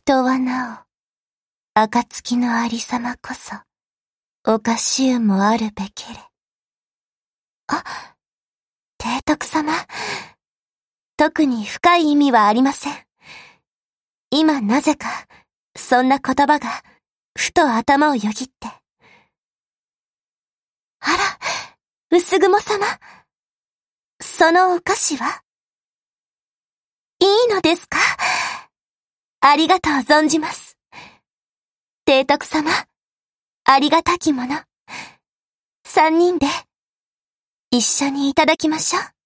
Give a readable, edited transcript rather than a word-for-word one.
人はなお、暁のありさまこそ、おかしゅうもあるべけれ。あ、提督様。特に深い意味はありません。今なぜか、そんな言葉が、ふと頭をよぎって。あら、薄雲様。そのお菓子はいいのですか？ありがとう存じます。提督様、ありがたきもの。3人で、一緒にいただきましょう。